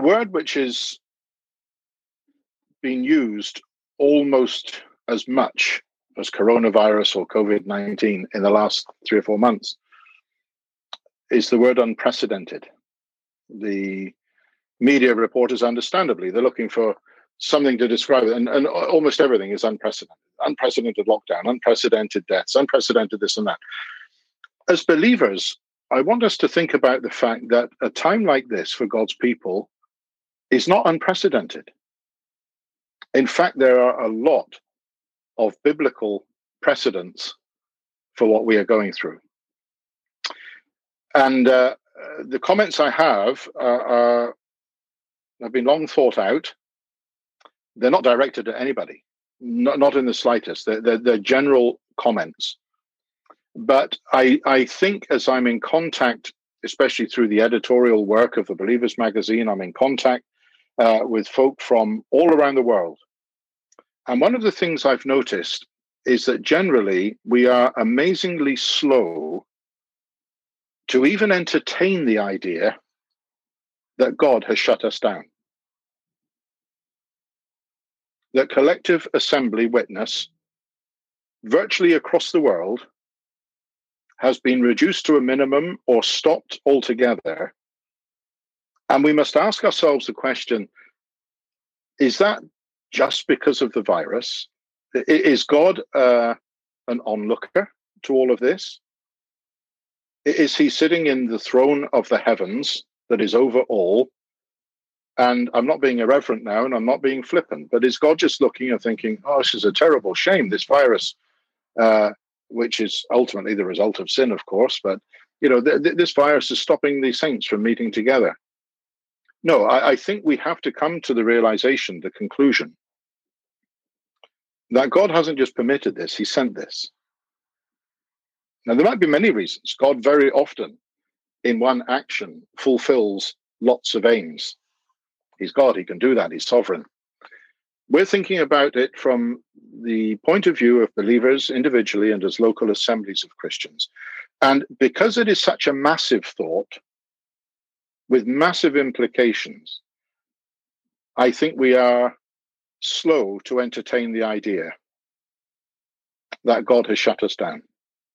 word which is being used almost as much as coronavirus or COVID-19 in the last 3 or 4 months is the word unprecedented. The media reporters, understandably, they're looking for something to describe it, and almost everything is unprecedented. Unprecedented lockdown, unprecedented deaths, unprecedented this and that. As believers, I want us to think about the fact that a time like this for God's people is not unprecedented. In fact, there are a lot of biblical precedents for what we are going through. And the comments I have have been long thought out. They're not directed at anybody, not in the slightest. They're general comments. But I think as I'm in contact, especially through the editorial work of the Believers magazine, I'm in contact with folk from all around the world. And one of the things I've noticed is that generally we are amazingly slow to even entertain the idea that God has shut us down. That collective assembly witness virtually across the world has been reduced to a minimum or stopped altogether. And we must ask ourselves the question, is that just because of the virus? Is God an onlooker to all of this? Is he sitting in the throne of the heavens that is over all? And I'm not being irreverent now, and I'm not being flippant, but is God just looking and thinking, oh, this is a terrible shame, this virus, which is ultimately the result of sin, of course, but this virus is stopping the saints from meeting together. No, I think we have to come to the realization, the conclusion, that God hasn't just permitted this, he sent this. Now, there might be many reasons. God very often, in one action, fulfills lots of aims. He's God, he can do that, he's sovereign. We're thinking about it from the point of view of believers individually and as local assemblies of Christians. And because it is such a massive thought, with massive implications, I think we are slow to entertain the idea that God has shut us down.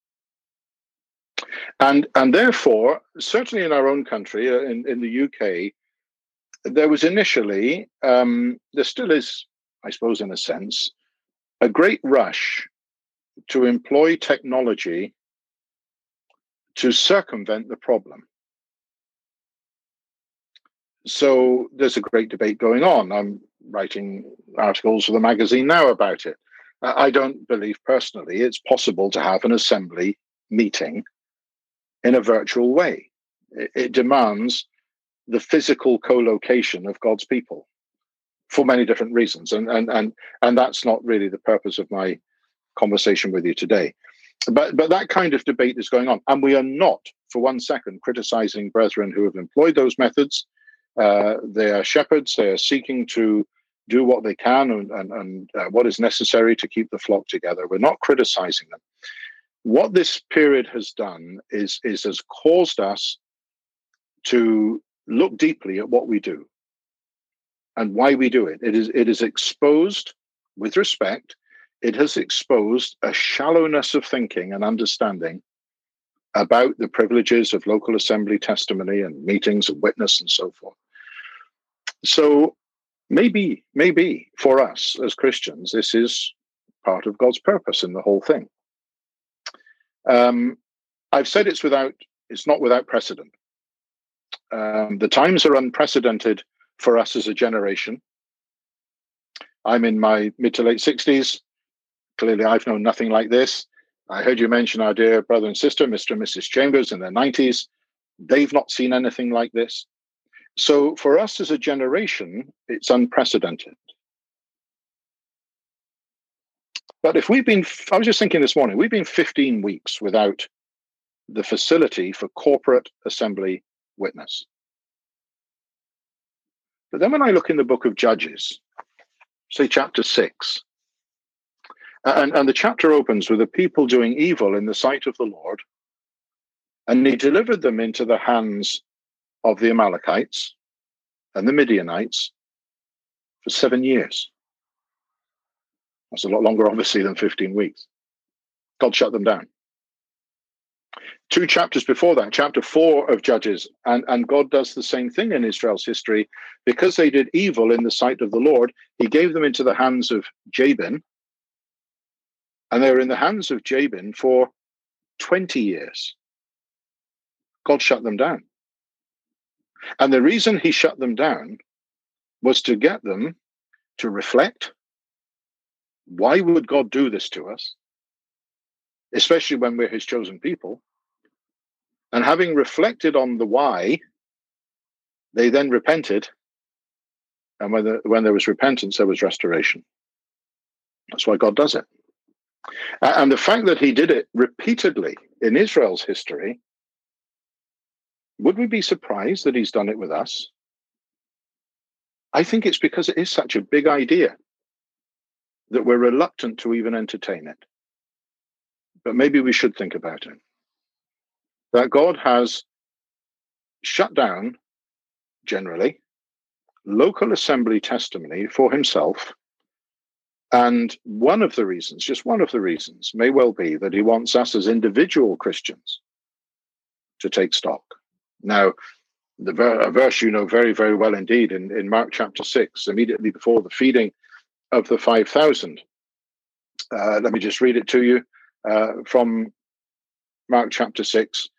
And therefore, certainly in our own country, in the UK, there was initially, there still is, I suppose in a sense, a great rush to employ technology to circumvent the problem. So there's a great debate going on. I'm writing articles for the magazine now about it. I don't believe personally it's possible to have an assembly meeting in a virtual way. It demands the physical co-location of God's people for many different reasons. And that's not really the purpose of my conversation with you today. But that kind of debate is going on. And we are not for 1 second criticizing brethren who have employed those methods. They are shepherds. They are seeking to do what they can and what is necessary to keep the flock together. We're not criticizing them. What this period has done is has caused us to look deeply at what we do and why we do it. It is exposed, with respect, it has exposed a shallowness of thinking and understanding about the privileges of local assembly testimony and meetings and witness and so forth. So maybe for us as Christians, this is part of God's purpose in the whole thing. I've said it's not without precedent. The times are unprecedented for us as a generation. I'm in my mid to late 60s. Clearly, I've known nothing like this. I heard you mention our dear brother and sister, Mr. and Mrs. Chambers, in their 90s. They've not seen anything like this. So for us as a generation, it's unprecedented. But I was just thinking this morning, we've been 15 weeks without the facility for corporate assembly witness. But then when I look in the book of Judges, say chapter 6, and the chapter opens with the people doing evil in the sight of the Lord, and he delivered them into the hands of the Amalekites, and the Midianites for 7 years. That's a lot longer, obviously, than 15 weeks. God shut them down. 2 chapters before that, chapter 4 of Judges, and God does the same thing in Israel's history. Because they did evil in the sight of the Lord, he gave them into the hands of Jabin, and they were in the hands of Jabin for 20 years. God shut them down. And the reason he shut them down was to get them to reflect. Why would God do this to us? Especially when we're his chosen people. And having reflected on the why, they then repented. And when there was repentance, there was restoration. That's why God does it. And the fact that he did it repeatedly in Israel's history, would we be surprised that he's done it with us? I think it's because it is such a big idea that we're reluctant to even entertain it. But maybe we should think about it. That God has shut down, generally, local assembly testimony for himself. And one of the reasons, just one of the reasons, may well be that he wants us as individual Christians to take stock. Now, a verse you know very, very well indeed in Mark chapter 6, immediately before the feeding of the 5,000. Let me just read it to you from Mark chapter 6.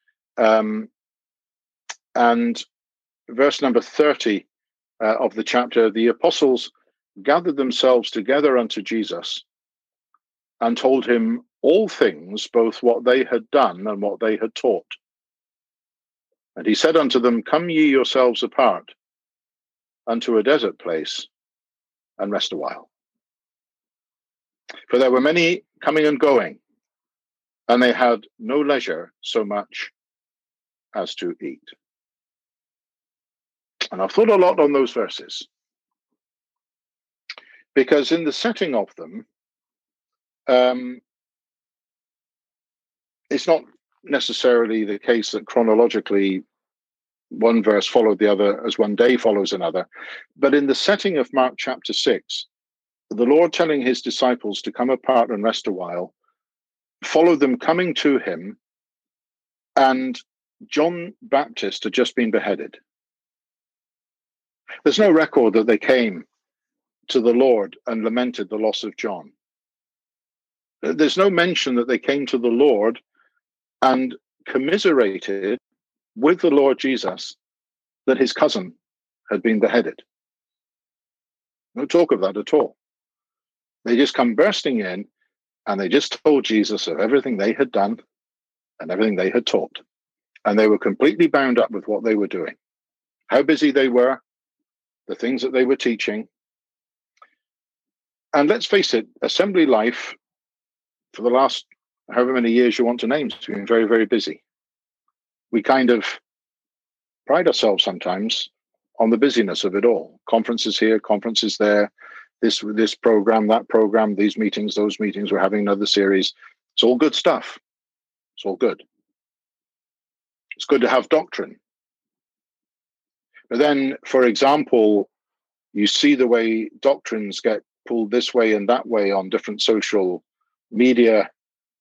And verse number 30 of the chapter, the apostles gathered themselves together unto Jesus and told him all things, both what they had done and what they had taught. And he said unto them, Come ye yourselves apart unto a desert place and rest a while. For there were many coming and going, and they had no leisure so much as to eat. And I've thought a lot on those verses, because in the setting of them, it's not necessarily the case that chronologically one verse followed the other as one day follows another. But in the setting of Mark chapter 6, the Lord telling his disciples to come apart and rest a while, followed them coming to him, and John Baptist had just been beheaded. There's no record that they came to the Lord and lamented the loss of John. There's no mention that they came to the Lord and commiserated with the Lord Jesus that his cousin had been beheaded. No talk of that at all. They just come bursting in, and they just told Jesus of everything they had done and everything they had taught. And they were completely bound up with what they were doing, how busy they were, the things that they were teaching. And let's face it, assembly life for the last however many years you want to name has been very, very busy. We kind of pride ourselves sometimes on the busyness of it all. Conferences here, conferences there, this program, that program, these meetings, those meetings. We're having another series. It's all good stuff. It's all good. It's good to have doctrine. But then, for example, you see the way doctrines get pulled this way and that way on different social media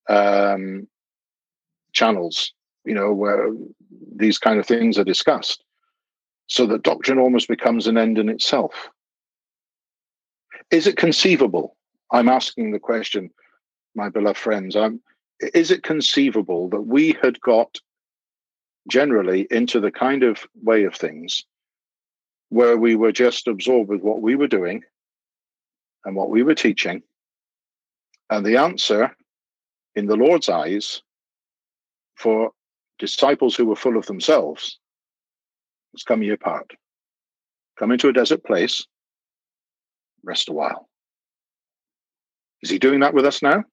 channels, where these kind of things are discussed, so that doctrine almost becomes an end in itself. Is it conceivable? I'm asking the question, my beloved friends. Is it conceivable that we had got generally into the kind of way of things where we were just absorbed with what we were doing and what we were teaching, and the answer in the Lord's eyes for disciples who were full of themselves was come ye apart, come into a desert place, rest a while? Is he doing that with us now?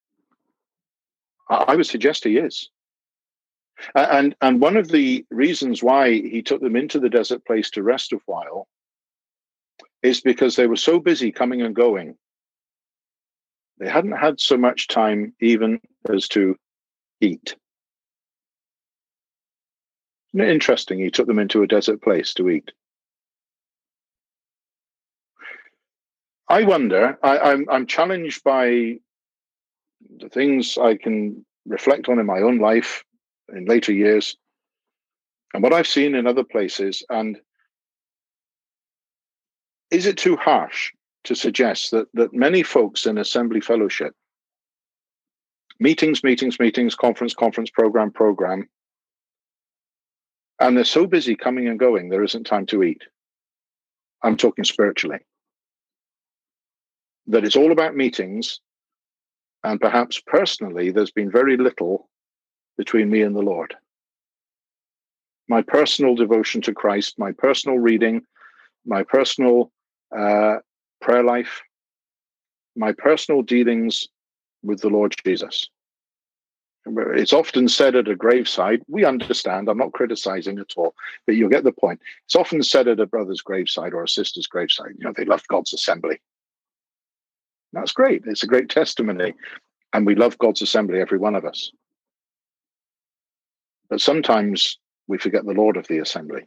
I would suggest he is. And one of the reasons why he took them into the desert place to rest a while is because they were so busy coming and going. They hadn't had so much time even as to eat. Isn't it interesting? He took them into a desert place to eat. I wonder, I'm challenged by the things I can reflect on in my own life in later years and what I've seen in other places. And is it too harsh to suggest that many folks in assembly fellowship, meetings, conference, program, and they're so busy coming and going, there isn't time to eat? I'm talking spiritually. That it's all about meetings, and perhaps personally, there's been very little between me and the Lord. My personal devotion to Christ, my personal reading, my personal prayer life, my personal dealings with the Lord Jesus. It's often said at a graveside, we understand, I'm not criticizing at all, but you'll get the point. It's often said at a brother's graveside or a sister's graveside, they loved God's assembly. That's great. It's a great testimony. And we love God's assembly, every one of us. But sometimes we forget the Lord of the assembly.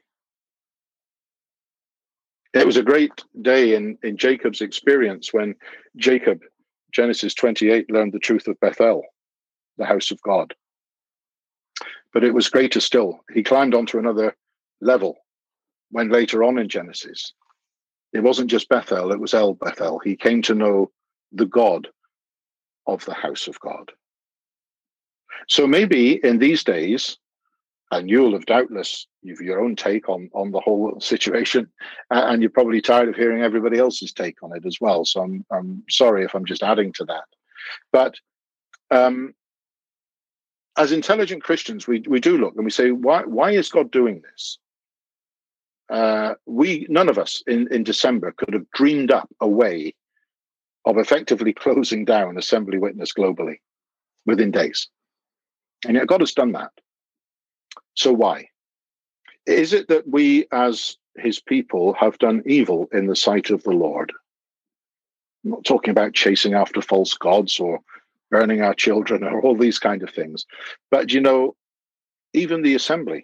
It was a great day in Jacob's experience when Jacob, Genesis 28, learned the truth of Bethel, the house of God. But it was greater still. He climbed onto another level when later on in Genesis, it wasn't just Bethel, it was El Bethel. He came to know the God of the house of God. So maybe in these days, and you'll have doubtless you've your own take on the whole situation, and you're probably tired of hearing everybody else's take on it as well. So I'm sorry if I'm just adding to that. But as intelligent Christians, we do look and we say, why is God doing this? None of us in December could have dreamed up a way of effectively closing down Assembly Witness globally within days. And yet God has done that. So why? Is it that we as his people have done evil in the sight of the Lord? I'm not talking about chasing after false gods or burning our children or all these kind of things. But even the assembly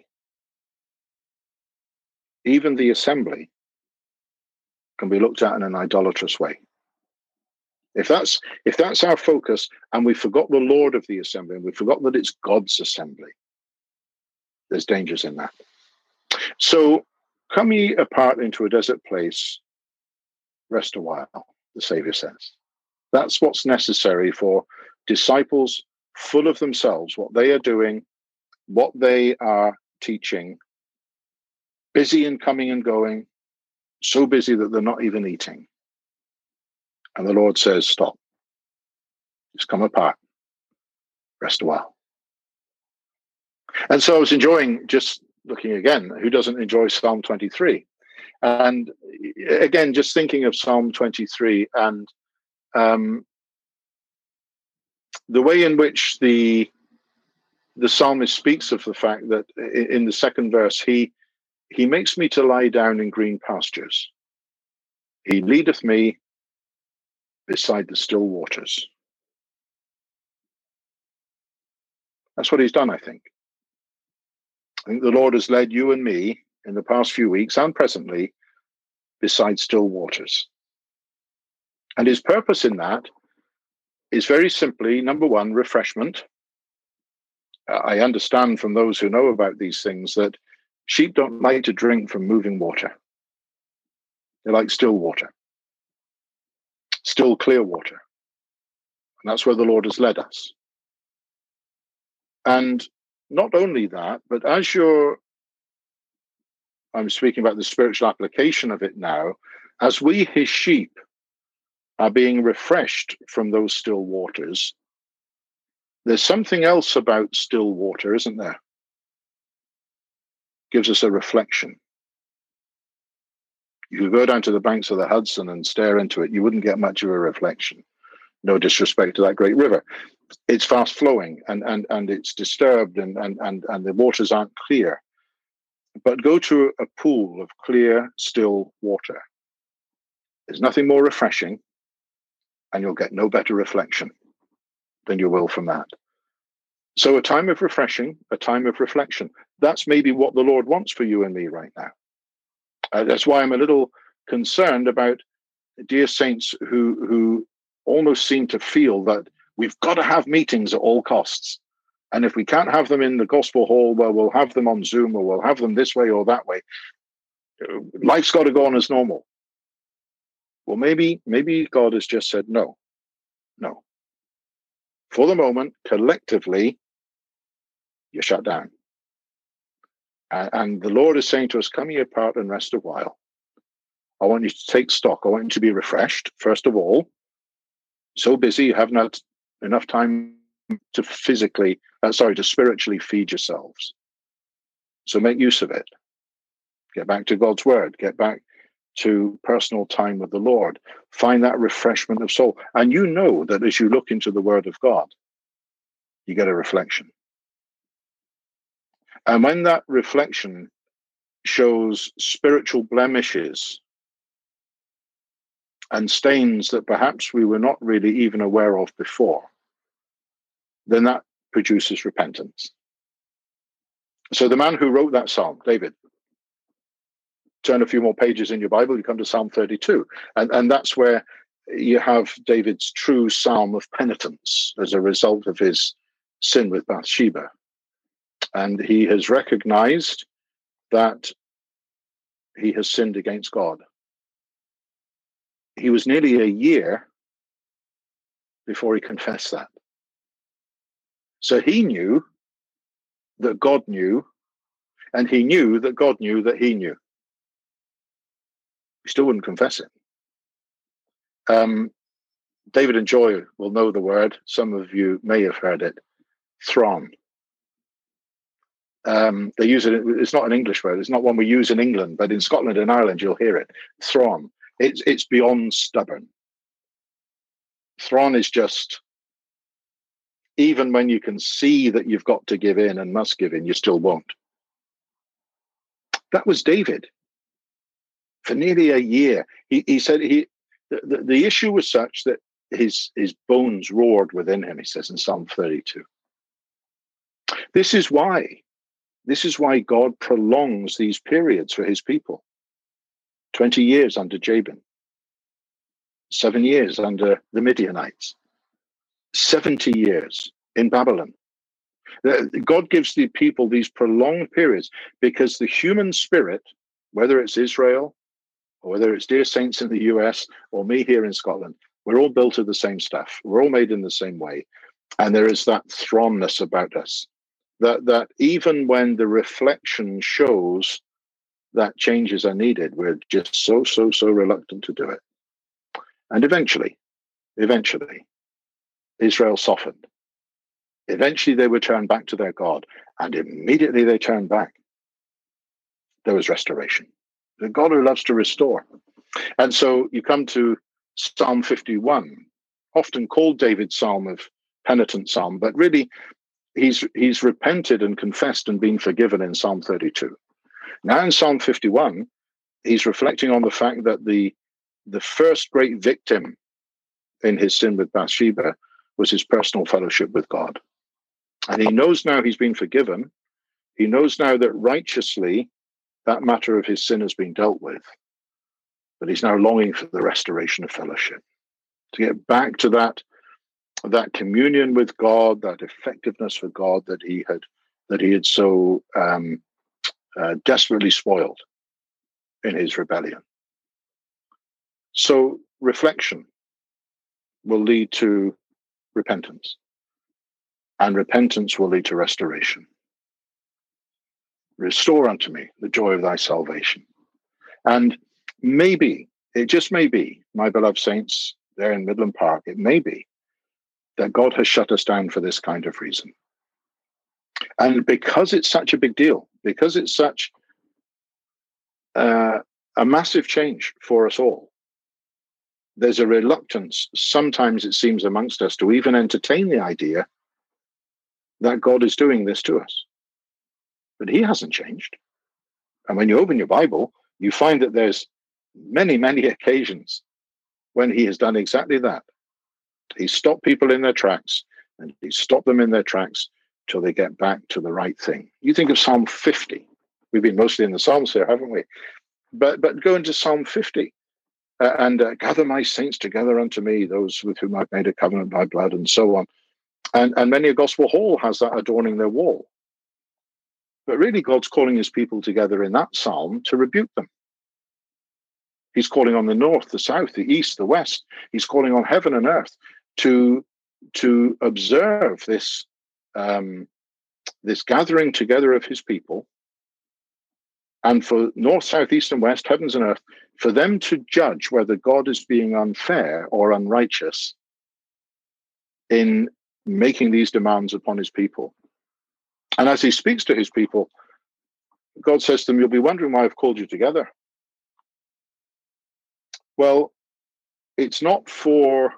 can be looked at in an idolatrous way. If that's our focus, and we forgot the Lord of the assembly, and we forgot that it's God's assembly, there's dangers in that. So come ye apart into a desert place, rest a while, the Savior says. That's what's necessary for disciples full of themselves, what they are doing, what they are teaching, busy and coming and going, so busy that they're not even eating. And the Lord says, stop. Just come apart. Rest a while. And so I was enjoying, just looking again, who doesn't enjoy Psalm 23? And again, just thinking of Psalm 23 and the way in which the psalmist speaks of the fact that in the second verse, he makes me to lie down in green pastures. He leadeth me beside the still waters. That's what he's done, I think. I think the Lord has led you and me in the past few weeks and presently beside still waters. And his purpose in that is very simply, number one, refreshment. I understand from those who know about these things that sheep don't like to drink from moving water. They like still water, still clear water. And that's where the Lord has led us. And not only that, but I'm speaking about the spiritual application of it now, as we, his sheep, are being refreshed from those still waters, there's something else about still water, isn't there? Gives us a reflection. You could go down to the banks of the Hudson and stare into it, you wouldn't get much of a reflection. No disrespect to that great river. It's fast flowing and it's disturbed and the waters aren't clear. But go to a pool of clear, still water. There's nothing more refreshing, and you'll get no better reflection than you will from that. So a time of refreshing, a time of reflection. That's maybe what the Lord wants for you and me right now. That's why I'm a little concerned about dear saints who almost seem to feel that we've got to have meetings at all costs. And if we can't have them in the gospel hall, well, we'll have them on Zoom, or we'll have them this way or that way. Life's got to go on as normal. Well, maybe God has just said, no. For the moment, collectively, you're shut down. And the Lord is saying to us, come here apart and rest a while. I want you to take stock. I want you to be refreshed, first of all. So busy, you haven't had enough time to spiritually feed yourselves. So make use of it. Get back to God's word. Get back to personal time with the Lord. Find that refreshment of soul. And you know that as you look into the word of God, you get a reflection. And when that reflection shows spiritual blemishes and stains that perhaps we were not really even aware of before, then that produces repentance. So the man who wrote that psalm, David, turn a few more pages in your Bible, you come to Psalm 32. And that's where you have David's true psalm of penitence as a result of his sin with Bathsheba. And he has recognized that he has sinned against God. He was nearly a year before he confessed that. So he knew that God knew, and he knew that God knew that he knew. He still wouldn't confess it. David and Joy will know the word. Some of you may have heard it. Thron. They use it. It's not an English word. It's not one we use in England, but in Scotland and Ireland, you'll hear it. Thron. It's beyond stubborn. Thron is just, even when you can see that you've got to give in and must give in, you still won't. That was David. For nearly a year, he said the issue was such that his bones roared within him, he says in Psalm 32. This is why God prolongs these periods for his people. 20 years under Jabin, 7 years under the Midianites, 70 years in Babylon. God gives the people these prolonged periods because the human spirit, whether it's Israel, or whether it's dear saints in the US, or me here in Scotland, we're all built of the same stuff. We're all made in the same way. And there is that thronness about us. That even when the reflection shows that changes are needed, we're just so reluctant to do it. And eventually, Israel softened. Eventually, they would turn back to their God, and immediately they turned back. There was restoration. The God who loves to restore. And so you come to Psalm 51, often called David's psalm of penitent psalm, but really he's repented and confessed and been forgiven in Psalm 32. Now in Psalm 51, he's reflecting on the fact that the first great victim in his sin with Bathsheba was his personal fellowship with God. And he knows now he's been forgiven. He knows now that righteously that matter of his sin has been dealt with. But he's now longing for the restoration of fellowship, to get back to that communion with God, that effectiveness for God that he had so desperately spoiled in his rebellion. So reflection will lead to repentance, and repentance will lead to restoration. Restore unto me the joy of thy salvation. And maybe, it just may be, my beloved saints there in Midland Park, it may be that God has shut us down for this kind of reason. And because it's such a big deal, because it's such a massive change for us all, there's a reluctance, sometimes it seems amongst us, to even entertain the idea that God is doing this to us. But he hasn't changed. And when you open your Bible, you find that there's many occasions when he has done exactly that. He stopped people in their tracks, and he stopped them in their tracks till they get back to the right thing. You think of Psalm 50. We've been mostly in the Psalms here, haven't we? But go into Psalm 50. and gather my saints together unto me, those with whom I've made a covenant by blood, and so on. And many a gospel hall has that adorning their wall. But really, God's calling his people together in that psalm to rebuke them. He's calling on the north, the south, the east, the west. He's calling on heaven and earth to observe this this gathering together of his people, and for north, south, east, and west, heavens and earth, for them to judge whether God is being unfair or unrighteous in making these demands upon his people. And as he speaks to his people, God says to them, you'll be wondering why I've called you together. Well, it's not for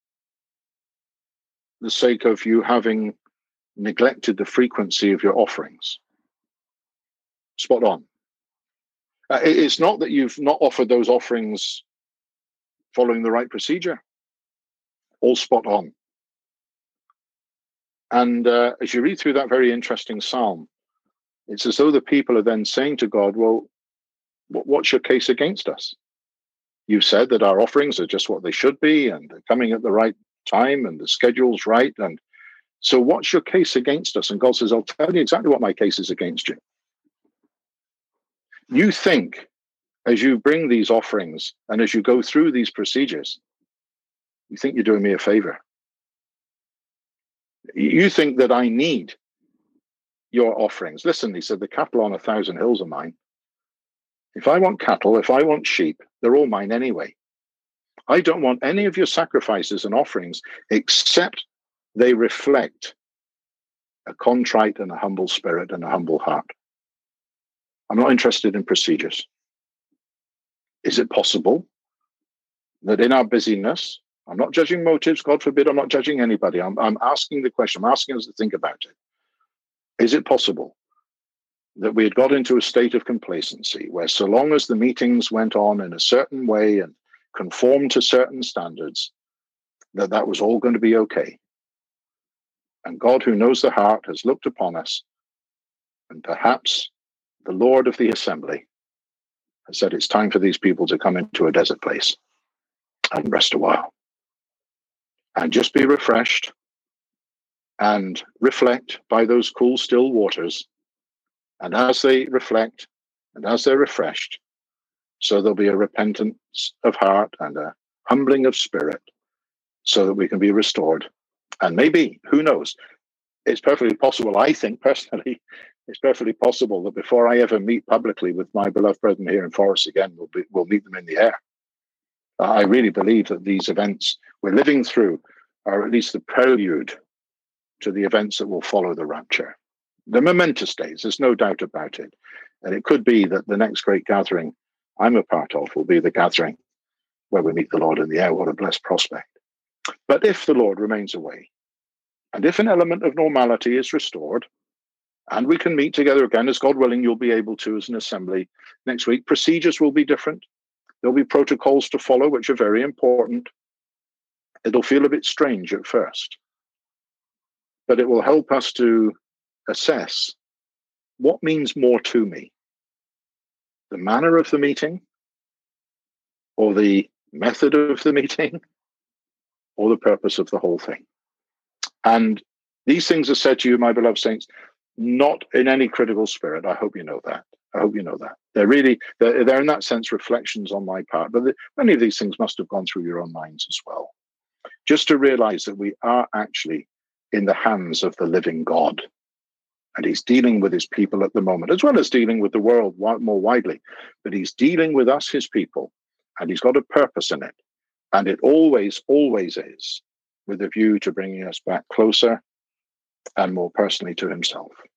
the sake of you having neglected the frequency of your offerings. Spot on. It's not that you've not offered those offerings following the right procedure. All spot on. And as you read through that very interesting psalm, it's as though the people are then saying to God, well, what's your case against us? You've said that our offerings are just what they should be, and they're coming at the right time, and the schedule's right. And so what's your case against us? And God says, I'll tell you exactly what my case is against you. You think, as you bring these offerings and as you go through these procedures, you think you're doing me a favor. You think that I need your offerings. Listen, he said, the cattle on 1,000 hills are mine. If I want cattle, if I want sheep, they're all mine anyway. I don't want any of your sacrifices and offerings except they reflect a contrite and a humble spirit and a humble heart. I'm not interested in procedures. Is it possible that in our busyness, I'm not judging motives, God forbid, I'm not judging anybody. I'm asking the question, I'm asking us to think about it. Is it possible that we had got into a state of complacency where so long as the meetings went on in a certain way and conformed to certain standards, that was all going to be okay? And God, who knows the heart, has looked upon us, and perhaps the Lord of the assembly has said it's time for these people to come into a desert place and rest a while and just be refreshed and reflect by those cool, still waters. And as they reflect and as they're refreshed, so there'll be a repentance of heart and a humbling of spirit so that we can be restored. And maybe, who knows, it's perfectly possible, I think personally, it's perfectly possible that before I ever meet publicly with my beloved brethren here in Forres again, we'll meet them in the air. I really believe that these events we're living through are at least the prelude to the events that will follow the rapture. They're momentous days, there's no doubt about it. And it could be that the next great gathering I'm a part of will be the gathering where we meet the Lord in the air. What a blessed prospect. But if the Lord remains away, and if an element of normality is restored, and we can meet together again, as God willing, you'll be able to as an assembly next week. Procedures will be different. There'll be protocols to follow, which are very important. It'll feel a bit strange at first, but it will help us to assess what means more to me, the manner of the meeting, or the method of the meeting, or the purpose of the whole thing. And these things are said to you, my beloved saints, not in any critical spirit. I hope you know that. I hope you know that. They're in that sense reflections on my part, but many of these things must have gone through your own minds as well. Just to realize that we are actually in the hands of the living God, and he's dealing with his people at the moment, as well as dealing with the world more widely, but he's dealing with us, his people, and he's got a purpose in it. And it always, always is with a view to bringing us back closer and more personally to himself.